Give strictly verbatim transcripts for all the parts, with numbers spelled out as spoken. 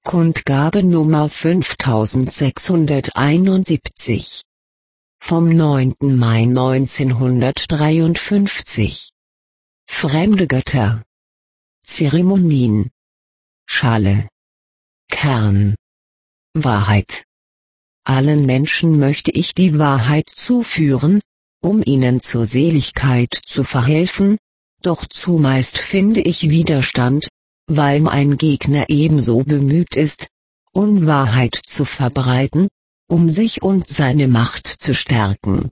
Kundgabe Nummer fünftausendsechshunderteinundsiebzig. Vom neunten Mai neunzehnhundertdreiundfünfzig. Fremde Götter. Zeremonien. Schale. Kern. Wahrheit. Allen Menschen möchte ich die Wahrheit zuführen, um ihnen zur Seligkeit zu verhelfen, doch zumeist finde ich Widerstand, weil mein Gegner ebenso bemüht ist, Unwahrheit zu verbreiten, um sich und seine Macht zu stärken.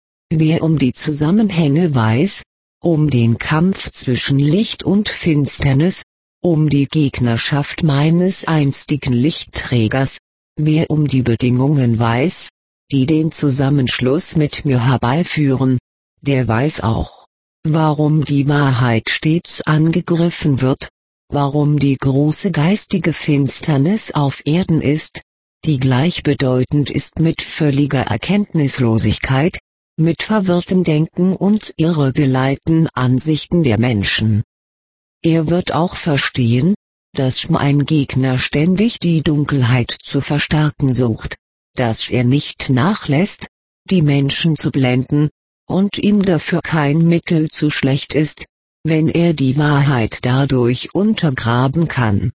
Wer um die Zusammenhänge weiß, um den Kampf zwischen Licht und Finsternis, um die Gegnerschaft meines einstigen Lichtträgers, wer um die Bedingungen weiß, die den Zusammenschluss mit mir herbeiführen, der weiß auch, warum die Wahrheit stets angegriffen wird, warum die große geistige Finsternis auf Erden ist, die gleichbedeutend ist mit völliger Erkenntnislosigkeit, mit verwirrtem Denken und irregeleiteten Ansichten der Menschen. Er wird auch verstehen, dass mein Gegner ständig die Dunkelheit zu verstärken sucht, dass er nicht nachlässt, die Menschen zu blenden, und ihm dafür kein Mittel zu schlecht ist, wenn er die Wahrheit dadurch untergraben kann.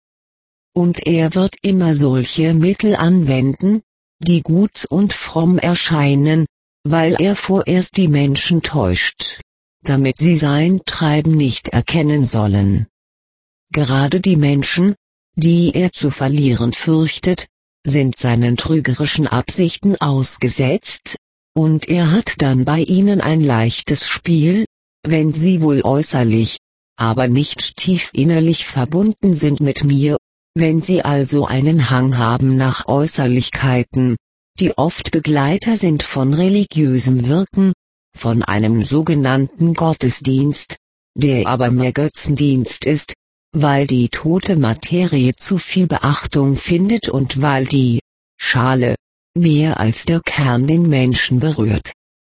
Und er wird immer solche Mittel anwenden, die gut und fromm erscheinen, weil er vorerst die Menschen täuscht, damit sie sein Treiben nicht erkennen sollen. Gerade die Menschen, die er zu verlieren fürchtet, sind seinen trügerischen Absichten ausgesetzt, und er hat dann bei ihnen ein leichtes Spiel, wenn sie wohl äußerlich, aber nicht tief innerlich verbunden sind mit mir, wenn sie also einen Hang haben nach Äußerlichkeiten, die oft Begleiter sind von religiösem Wirken, von einem sogenannten Gottesdienst, der aber mehr Götzendienst ist, weil die tote Materie zu viel Beachtung findet und weil die Schale mehr als der Kern den Menschen berührt.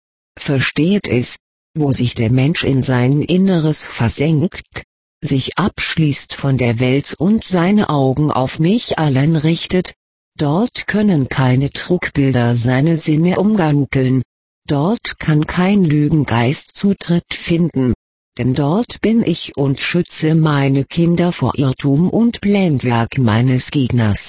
Versteht es, wo sich der Mensch in sein Inneres versenkt, sich abschließt von der Welt und seine Augen auf mich allein richtet, dort können keine Trugbilder seine Sinne umgankeln, dort kann kein Lügengeist Zutritt finden, denn dort bin ich und schütze meine Kinder vor Irrtum und Blendwerk meines Gegners.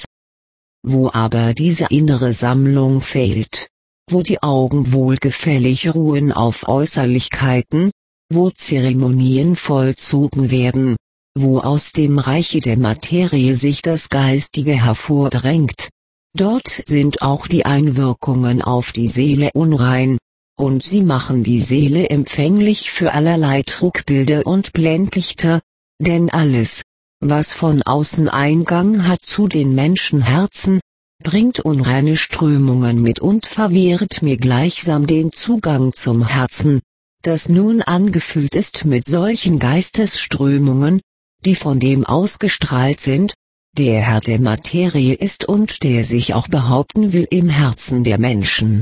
Wo aber diese innere Sammlung fehlt, wo die Augen wohlgefällig ruhen auf Äußerlichkeiten, wo Zeremonien vollzogen werden, wo aus dem Reiche der Materie sich das Geistige hervordrängt, dort sind auch die Einwirkungen auf die Seele unrein, und sie machen die Seele empfänglich für allerlei Trugbilder und Blendlichter, denn alles, was von außen Eingang hat zu den Menschenherzen, bringt unreine Strömungen mit und verwehrt mir gleichsam den Zugang zum Herzen, das nun angefüllt ist mit solchen Geistesströmungen, die von dem ausgestrahlt sind, der Herr der Materie ist und der sich auch behaupten will im Herzen der Menschen.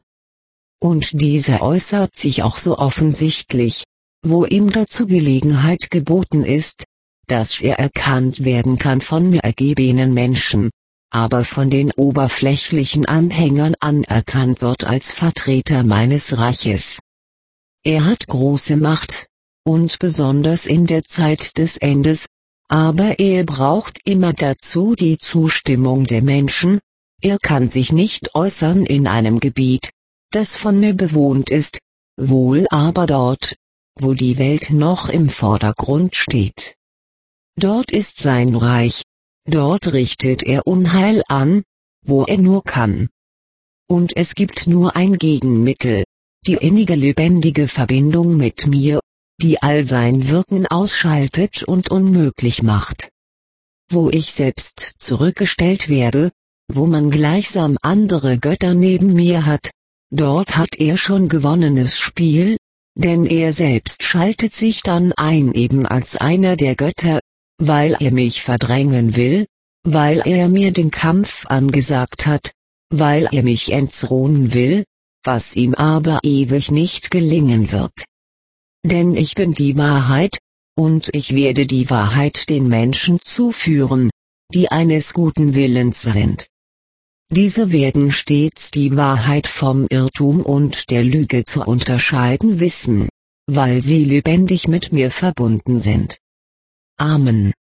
Und dieser äußert sich auch so offensichtlich, wo ihm dazu Gelegenheit geboten ist, dass er erkannt werden kann von mir ergebenen Menschen, aber von den oberflächlichen Anhängern anerkannt wird als Vertreter meines Reiches. Er hat große Macht, und besonders in der Zeit des Endes, aber er braucht immer dazu die Zustimmung der Menschen, er kann sich nicht äußern in einem Gebiet, das von mir bewohnt ist, wohl aber dort, wo die Welt noch im Vordergrund steht. Dort ist sein Reich, dort richtet er Unheil an, wo er nur kann. Und es gibt nur ein Gegenmittel, die innige lebendige Verbindung mit mir, die all sein Wirken ausschaltet und unmöglich macht. Wo ich selbst zurückgestellt werde, wo man gleichsam andere Götter neben mir hat, dort hat er schon gewonnenes Spiel, denn er selbst schaltet sich dann ein eben als einer der Götter, weil er mich verdrängen will, weil er mir den Kampf angesagt hat, weil er mich enthronen will, was ihm aber ewig nicht gelingen wird. Denn ich bin die Wahrheit, und ich werde die Wahrheit den Menschen zuführen, die eines guten Willens sind. Diese werden stets die Wahrheit vom Irrtum und der Lüge zu unterscheiden wissen, weil sie lebendig mit mir verbunden sind. Amen.